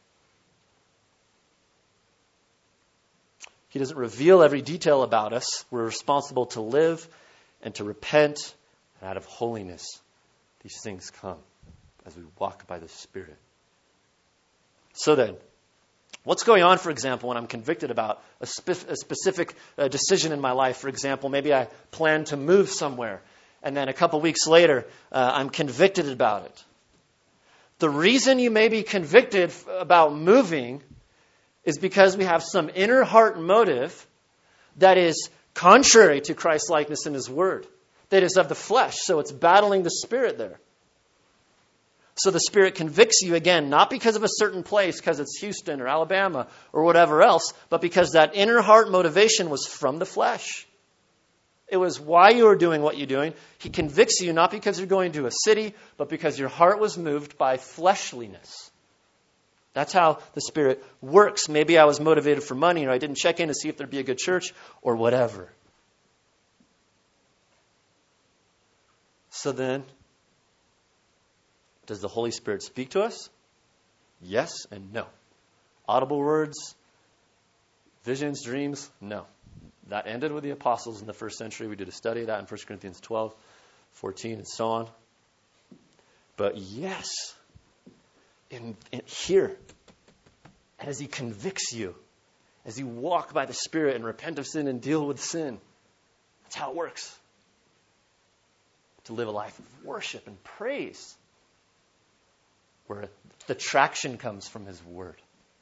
He doesn't reveal every detail about us. We're responsible to live and to repent. And out of holiness, these things come as we walk by the Spirit. So then, what's going on, for example, when I'm convicted about a, spe- a specific uh, decision in my life? For example, maybe I plan to move somewhere, and then a couple weeks later, uh, I'm convicted about it. The reason you may be convicted f- about moving is because we have some inner heart motive that is contrary to Christ's likeness in His Word. That is of the flesh, so it's battling the Spirit there. So the Spirit convicts you again, not because of a certain place, because it's Houston or Alabama or whatever else, but because that inner heart motivation was from the flesh. It was why you were doing what you're doing. He convicts you not because you're going to a city, but because your heart was moved by fleshliness. That's how the Spirit works. Maybe I was motivated for money, or I didn't check in to see if there'd be a good church, or whatever. So then, does the Holy Spirit speak to us? Yes and no. Audible words, visions, dreams? No. That ended with the apostles in the first century. We did a study of that in First Corinthians twelve, fourteen, and so on. But yes, in, in here, as He convicts you, as you walk by the Spirit and repent of sin and deal with sin, that's how it works. To live a life of worship and praise, where the traction comes from His Word.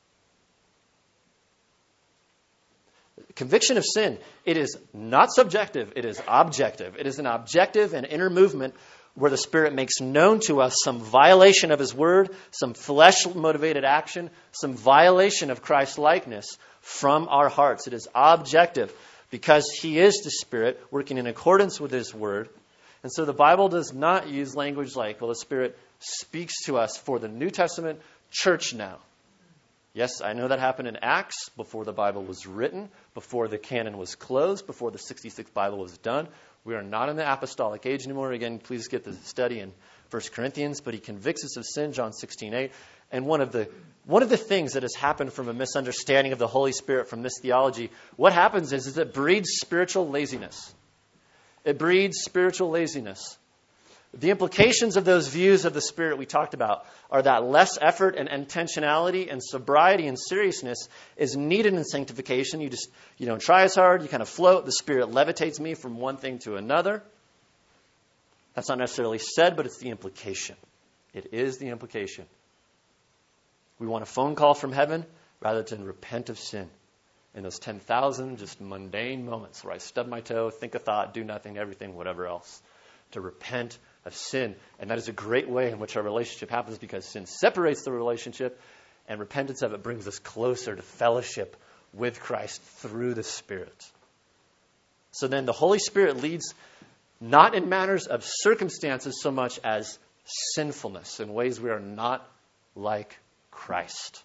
Conviction of sin, it is not subjective, it is objective. It is an objective and inner movement where the Spirit makes known to us some violation of His Word, some flesh-motivated action, some violation of Christ's likeness from our hearts. It is objective because He is the Spirit working in accordance with His Word. And so the Bible does not use language like, well, the Spirit speaks to us for the New Testament church now. Yes, I know that happened in Acts before the Bible was written, before the canon was closed, before the sixty-sixth Bible was done. We are not in the apostolic age anymore. Again, please get the study in First Corinthians. But He convicts us of sin, John sixteen eight. And one of the one of the things that has happened from a misunderstanding of the Holy Spirit from this theology, what happens is, is it breeds spiritual laziness. It breeds spiritual laziness. The implications of those views of the Spirit we talked about are that less effort and intentionality and sobriety and seriousness is needed in sanctification. You just you don't try as hard. You kind of float. The Spirit levitates me from one thing to another. That's not necessarily said, but it's the implication. It is the implication. We want a phone call from heaven rather than repent of sin. In those ten thousand just mundane moments where I stub my toe, think a thought, do nothing, everything, whatever else. To repent of sin. And that is a great way in which our relationship happens, because sin separates the relationship, and repentance of it brings us closer to fellowship with Christ through the Spirit. So then the Holy Spirit leads not in matters of circumstances so much as sinfulness, in ways we are not like Christ.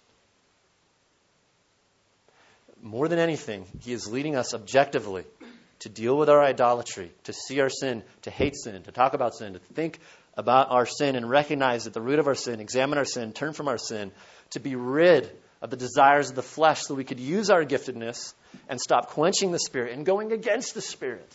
More than anything, He is leading us objectively to deal with our idolatry, to see our sin, to hate sin, to talk about sin, to think about our sin and recognize at the root of our sin, examine our sin, turn from our sin, to be rid of the desires of the flesh so we could use our giftedness and stop quenching the Spirit and going against the Spirit.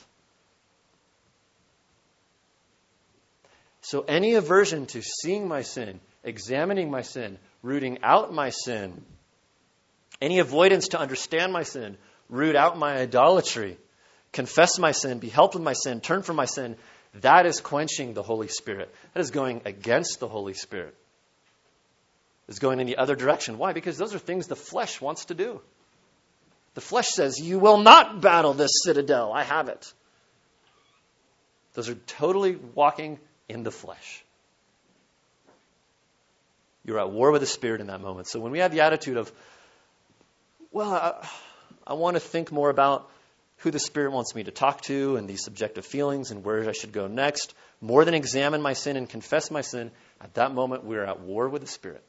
So any aversion to seeing my sin, examining my sin, rooting out my sin, any avoidance to understand my sin, root out my idolatry, confess my sin, be helped with my sin, turn from my sin, that is quenching the Holy Spirit. That is going against the Holy Spirit. It's going in the other direction. Why? Because those are things the flesh wants to do. The flesh says, you will not battle this citadel. I have it. Those are totally walking in the flesh. You're at war with the Spirit in that moment. So when we have the attitude of, well, I, I want to think more about who the Spirit wants me to talk to and these subjective feelings and where I should go next, more than examine my sin and confess my sin, at that moment we're at war with the Spirit.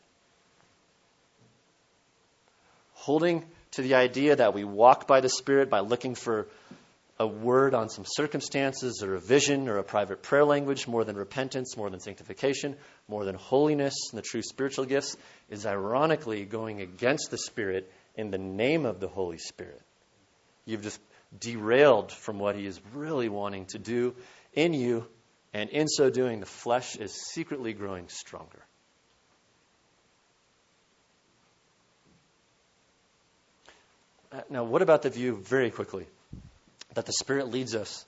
Holding to the idea that we walk by the Spirit by looking for a word on some circumstances or a vision or a private prayer language more than repentance, more than sanctification, more than holiness and the true spiritual gifts is ironically going against the Spirit in the name of the Holy Spirit. You've just derailed from what He is really wanting to do in you, and in so doing, the flesh is secretly growing stronger. Now, what about the view, very quickly, that the Spirit leads us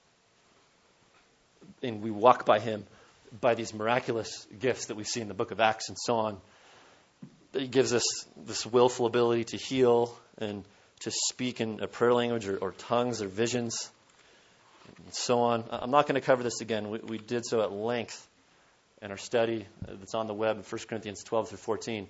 and we walk by Him by these miraculous gifts that we see in the book of Acts and so on? That He gives us this willful ability to heal and to speak in a prayer language or, or tongues or visions and so on. I'm not going to cover this again. We, we did so at length in our study that's on the web, First Corinthians twelve through fourteen.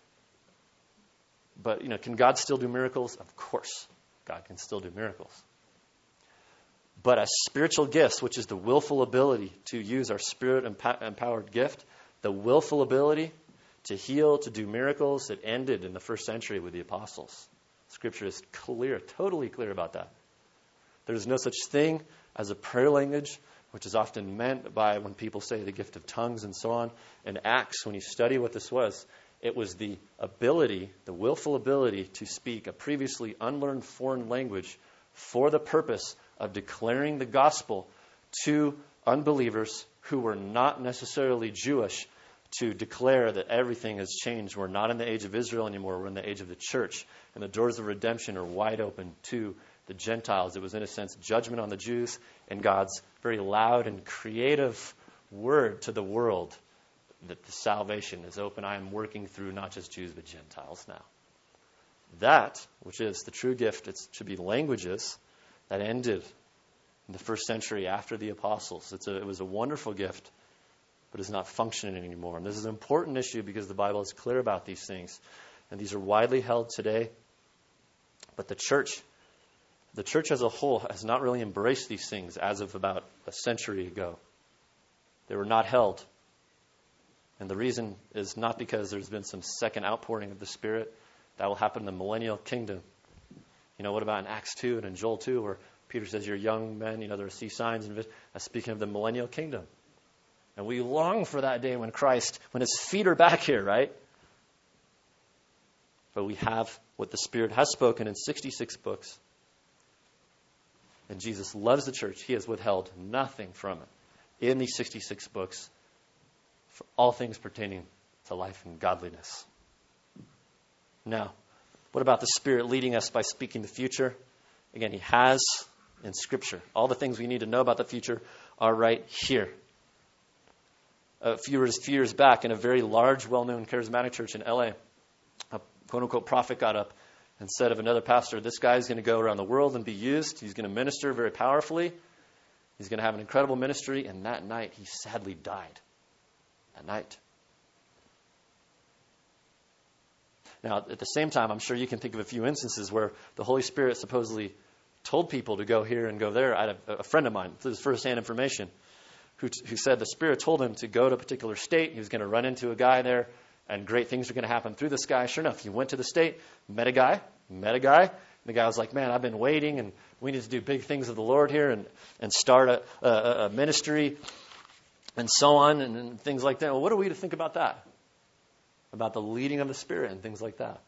But, you know, can God still do miracles? Of course, God can still do miracles. But as spiritual gifts, which is the willful ability to use our Spirit-empowered gift, the willful ability to heal, to do miracles, it ended in the first century with the apostles. Scripture is clear, totally clear about that. There is no such thing as a prayer language, which is often meant by when people say the gift of tongues and so on. In Acts, when you study what this was, it was the ability, the willful ability to speak a previously unlearned foreign language for the purpose of declaring the gospel to unbelievers who were not necessarily Jewish, to declare that everything has changed. We're not in the age of Israel anymore. We're in the age of the church. And the doors of redemption are wide open to the Gentiles. It was, in a sense, judgment on the Jews and God's very loud and creative word to the world that the salvation is open. I am working through not just Jews but Gentiles now. That, which is the true gift, it should be languages, that ended in the first century after the apostles. It's a, it was a wonderful gift, but is not functioning anymore. And this is an important issue because the Bible is clear about these things. And these are widely held today. But the church, the church as a whole has not really embraced these things as of about a century ago. They were not held. And the reason is not because there's been some second outpouring of the Spirit. That will happen in the millennial kingdom. You know, what about in Acts two and in Joel two, where Peter says, you're young men, you know, there are see signs and visions. Speaking of the millennial kingdom. And we long for that day when Christ, when His feet are back here, right? But we have what the Spirit has spoken in sixty-six books. And Jesus loves the church. He has withheld nothing from it in these sixty-six books for all things pertaining to life and godliness. Now, what about the Spirit leading us by speaking the future? Again, He has in Scripture. All the things we need to know about the future are right here. A few years, few years back, in a very large, well-known charismatic church in L A, a quote-unquote prophet got up and said of another pastor, this guy's going to go around the world and be used. He's going to minister very powerfully. He's going to have an incredible ministry. And that night, he sadly died. That night. Now, at the same time, I'm sure you can think of a few instances where the Holy Spirit supposedly told people to go here and go there. I had a, a friend of mine, this is first-hand information, who, who said the Spirit told him to go to a particular state. He was going to run into a guy there, and great things are going to happen through this guy. Sure enough, he went to the state, met a guy, met a guy. And the guy was like, man, I've been waiting, and we need to do big things of the Lord here and, and start a, a, a ministry and so on and, and things like that. Well, what are we to think about that? About the leading of the Spirit and things like that.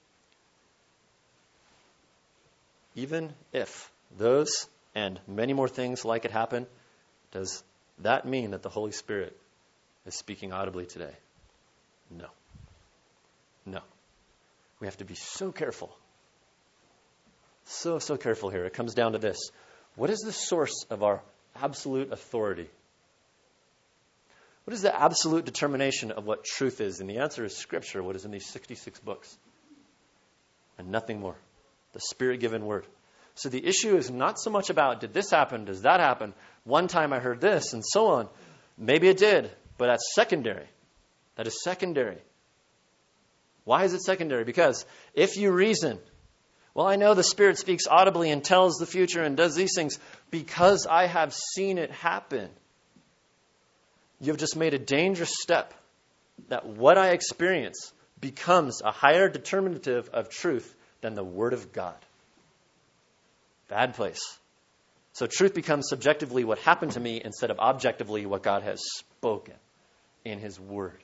Even if those and many more things like it happen, does that mean that the Holy Spirit is speaking audibly today? No. No. We have to be so careful. So, so careful here. It comes down to this. What is the source of our absolute authority? What is the absolute determination of what truth is? And the answer is Scripture, what is in these sixty-six books. And nothing more. The Spirit-given Word. So the issue is not so much about, did this happen, does that happen? One time I heard this, and so on. Maybe it did, but that's secondary. That is secondary. Why is it secondary? Because if you reason, well, I know the Spirit speaks audibly and tells the future and does these things because I have seen it happen. You've just made a dangerous step that what I experience becomes a higher determinative of truth than the Word of God. Bad place. So truth becomes subjectively what happened to me instead of objectively what God has spoken in His Word.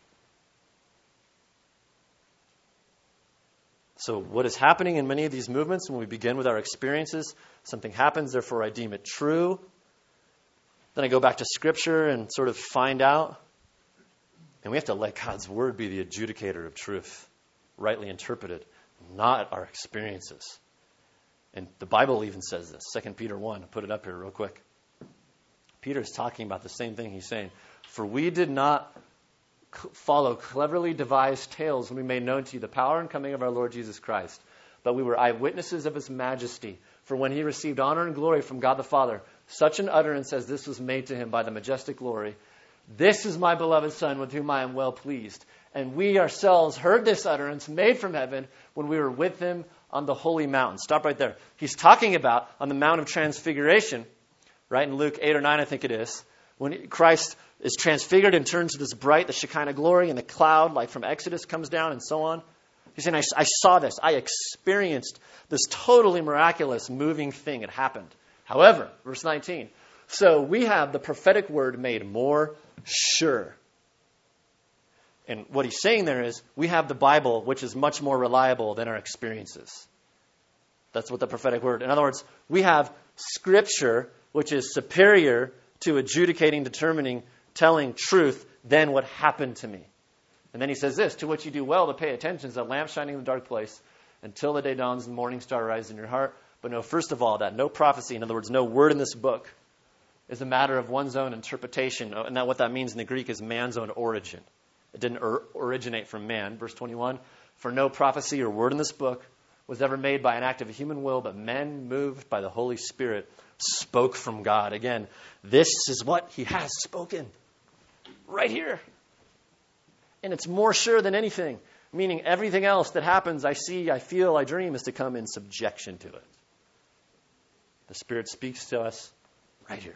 So what is happening in many of these movements when we begin with our experiences, something happens, therefore I deem it true. Then I go back to Scripture and sort of find out. And we have to let God's Word be the adjudicator of truth, rightly interpreted, not our experiences. And the Bible even says this. Second Peter one, I'll put it up here real quick. Peter's talking about the same thing. He's saying, for we did not follow cleverly devised tales when we made known to you the power and coming of our Lord Jesus Christ, but we were eyewitnesses of His majesty. For when He received honor and glory from God the Father, such an utterance as this was made to Him by the majestic glory. This is my beloved Son, with whom I am well pleased. And we ourselves heard this utterance made from heaven when we were with Him on the holy mountain. Stop right there. He's talking about on the Mount of Transfiguration, right, in Luke eight or nine, I think it is, when Christ is transfigured and turns to this bright, the Shekinah glory, and the cloud, like from Exodus, comes down and so on. He's saying, I, I saw this. I experienced this totally miraculous, moving thing. It happened. However, verse nineteen, so we have the prophetic word made more sure. And what he's saying there is, we have the Bible, which is much more reliable than our experiences. That's what the prophetic word. In other words, we have Scripture, which is superior to adjudicating, determining, telling truth than what happened to me. And then he says this, to which you do well to pay attention as a lamp shining in the dark place until the day dawns and the morning star rises in your heart. But know, first of all, that no prophecy, in other words, no word in this book, is a matter of one's own interpretation. And that what that means in the Greek is man's own origin. It didn't or- originate from man. Verse twenty-one, for no prophecy or word in this book was ever made by an act of human will, but men moved by the Holy Spirit spoke from God. Again, this is what He has spoken. Right here. And it's more sure than anything. Meaning everything else that happens, I see, I feel, I dream, is to come in subjection to it. The Spirit speaks to us right here.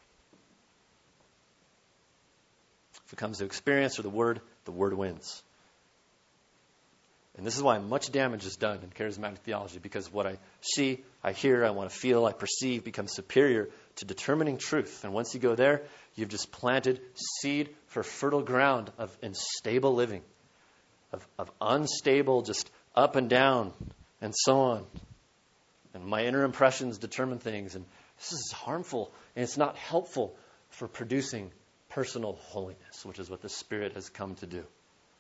If it comes to experience or the Word, the Word wins. And this is why much damage is done in charismatic theology, because what I see, I hear, I want to feel, I perceive becomes superior to determining truth. And once you go there, you've just planted seed for fertile ground of unstable living, of, of unstable, just up and down, and so on. And my inner impressions determine things, and this is harmful, and it's not helpful for producing personal holiness, which is what the Spirit has come to do.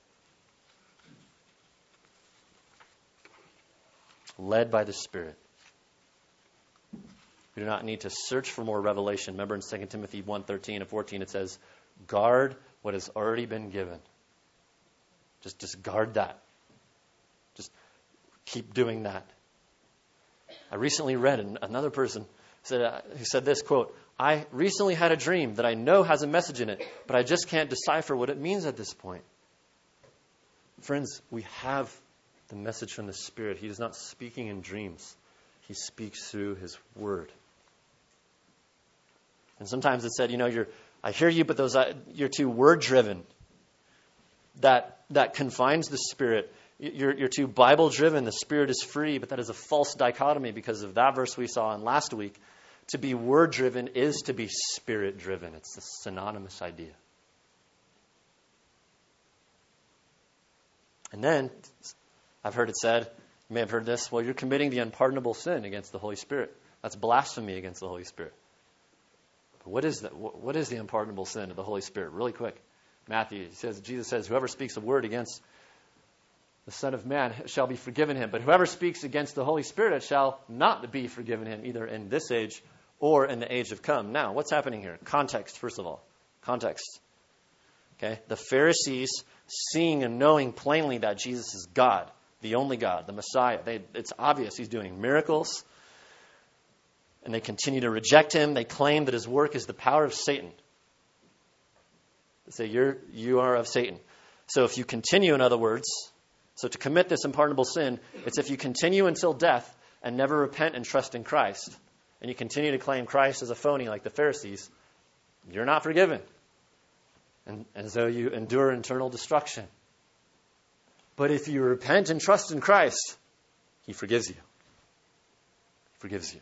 Led by the Spirit. We do not need to search for more revelation. Remember in Second Timothy one thirteen and fourteen it says, guard what has already been given. Just, just guard that. Just keep doing that. I recently read, and another person said, uh, who said this, quote, I recently had a dream that I know has a message in it, but I just can't decipher what it means at this point. Friends, we have the message from the Spirit. He is not speaking in dreams. He speaks through His Word. And sometimes it said, you know, you're, I hear you, but those uh, you're too word-driven. That that confines the Spirit. You're, you're too Bible-driven. The Spirit is free, but that is a false dichotomy because of that verse we saw in last week. To be word-driven is to be Spirit-driven. It's a synonymous idea. And then, I've heard it said, you may have heard this, well, you're committing the unpardonable sin against the Holy Spirit. That's blasphemy against the Holy Spirit. But what is that? What is the unpardonable sin of the Holy Spirit? Really quick. Matthew says, Jesus says, whoever speaks a word against the Son of Man shall be forgiven him. But whoever speaks against the Holy Spirit shall not be forgiven him, either in this age or in the age of come. Now, what's happening here? Context, first of all. Context. Okay? The Pharisees, seeing and knowing plainly that Jesus is God, the only God, the Messiah. They, it's obvious he's doing miracles. And they continue to reject him. They claim that his work is the power of Satan. They say, You're, you are of Satan. So if you continue, in other words, so to commit this unpardonable sin, it's if you continue until death and never repent and trust in Christ, and you continue to claim Christ as a phony like the Pharisees, you're not forgiven. And, and so you endure eternal destruction. But if you repent and trust in Christ, he forgives you. He forgives you.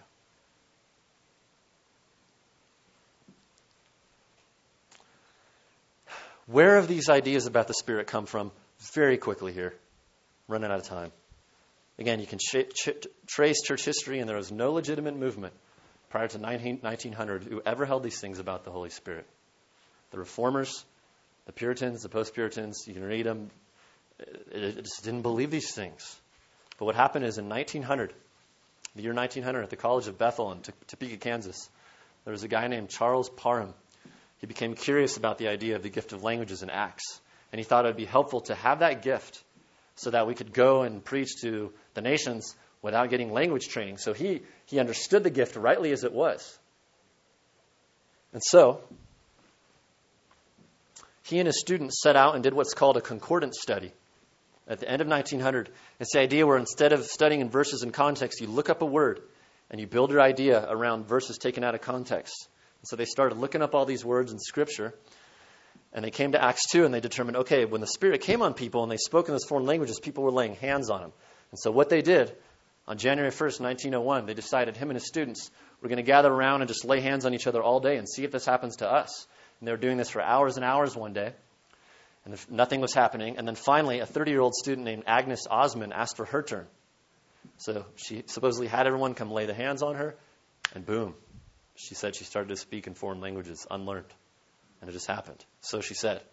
Where have these ideas about the Spirit come from? Very quickly here. Running out of time. Again, you can ch- ch- trace church history, and there was no legitimate movement prior to nineteen hundred who ever held these things about the Holy Spirit. The Reformers, the Puritans, the Post-Puritans, you can read them. It, it just didn't believe these things. But what happened is in nineteen hundred, the year nineteen hundred, at the College of Bethel in Topeka, Kansas, there was a guy named Charles Parham. He became curious about the idea of the gift of languages in Acts. And he thought it would be helpful to have that gift so that we could go and preach to the nations without getting language training. So he, he understood the gift rightly as it was. And so he and his students set out and did what's called a concordance study. At the end of nineteen hundred, it's the idea where instead of studying in verses and context, you look up a word and you build your idea around verses taken out of context. And so they started looking up all these words in Scripture, and they came to Acts two, and they determined, okay, when the Spirit came on people and they spoke in those foreign languages, people were laying hands on them. And so what they did, on January first, nineteen oh one, they decided, him and his students, we're going to gather around and just lay hands on each other all day and see if this happens to us. And they were doing this for hours and hours one day, and nothing was happening. And then finally, a thirty-year-old student named Agnes Osman asked for her turn. So she supposedly had everyone come lay the hands on her, and boom. She said she started to speak in foreign languages, unlearned. And it just happened. So she said.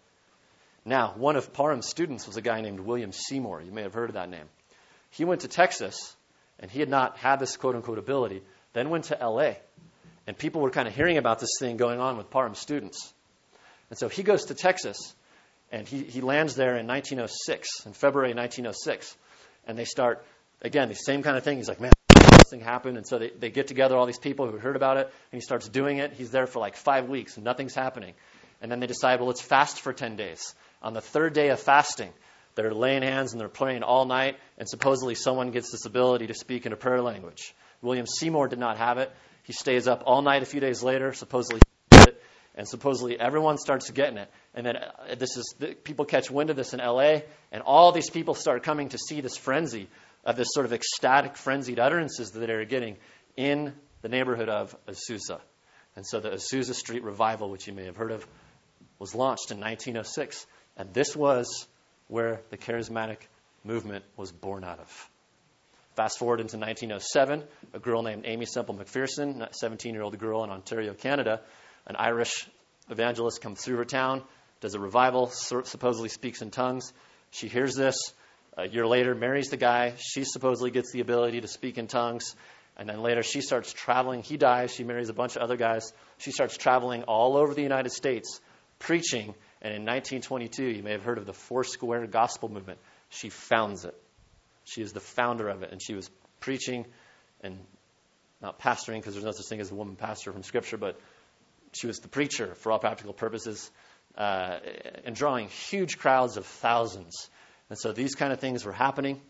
Now, one of Parham's students was a guy named William Seymour. You may have heard of that name. He went to Texas, and he had not had this quote-unquote ability, then went to L A. And people were kind of hearing about this thing going on with Parham's students. And so he goes to Texas, and he, he lands there in nineteen oh six, in February nineteen oh six. And they start, again, the same kind of thing. He's like, man, this thing happened. And so they, they get together, all these people who heard about it, and he starts doing it. He's there for like five weeks, and nothing's happening. And then they decide, well, let's fast for ten days. On the third day of fasting, they're laying hands and they're praying all night, and supposedly someone gets this ability to speak in a prayer language. William Seymour did not have it. He stays up all night a few days later, supposedly it, and supposedly everyone starts getting it. And then uh, this is people catch wind of this in L A, and all these people start coming to see this frenzy of this sort of ecstatic, frenzied utterances that they're getting in the neighborhood of Azusa. And so the Azusa Street Revival, which you may have heard of, was launched in nineteen oh six. And this was where the charismatic movement was born out of. Fast forward into nineteen oh seven, a girl named Amy Semple McPherson, a seventeen-year-old girl in Ontario, Canada, an Irish evangelist comes through her town, does a revival, supposedly speaks in tongues. She hears this. A year later, marries the guy. She supposedly gets the ability to speak in tongues. And then later, she starts traveling. He dies. She marries a bunch of other guys. She starts traveling all over the United States, preaching. And in nineteen twenty-two, you may have heard of the Foursquare Gospel Movement. She founds it. She is the founder of it. And she was preaching and not pastoring, because there's no such thing as a woman pastor from Scripture, but she was the preacher for all practical purposes, uh, and drawing huge crowds of thousands. And so these kind of things were happening,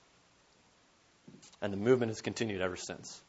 and the movement has continued ever since.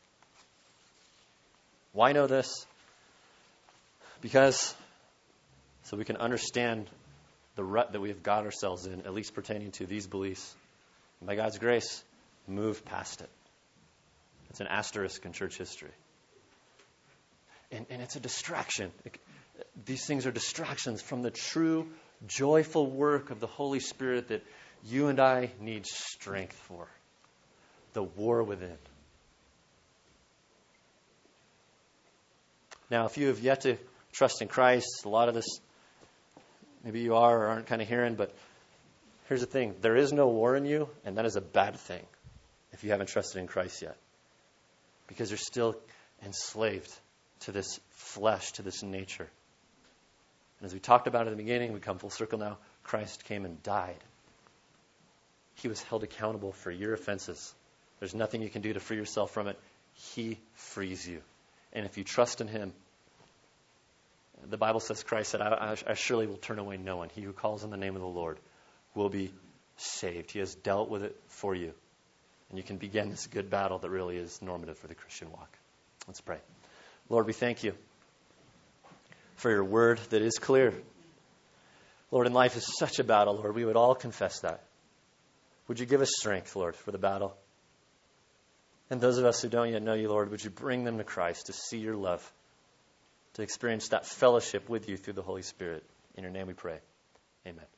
Why know this? Because so we can understand the rut that we have got ourselves in, at least pertaining to these beliefs. And by God's grace, move past it. It's an asterisk in church history. And, and it's a distraction. It, these things are distractions from the true, joyful work of the Holy Spirit that you and I need strength for. The war within. Now, if you have yet to trust in Christ, a lot of this, maybe you are or aren't kind of hearing, but here's the thing. There is no war in you, and that is a bad thing if you haven't trusted in Christ yet. Because you're still enslaved to this flesh, to this nature. And as we talked about at the beginning, we come full circle now. Christ came and died. He was held accountable for your offenses. There's nothing you can do to free yourself from it. He frees you. And if you trust in him, the Bible says, Christ said, I, I, I surely will turn away no one. He who calls on the name of the Lord will be saved. He has dealt with it for you. And you can begin this good battle that really is normative for the Christian walk. Let's pray. Lord, we thank you for your word that is clear. Lord, in life is such a battle, Lord. We would all confess that. Would you give us strength, Lord, for the battle? And those of us who don't yet know you, Lord, would you bring them to Christ to see your love, to experience that fellowship with you through the Holy Spirit. In your name we pray. Amen.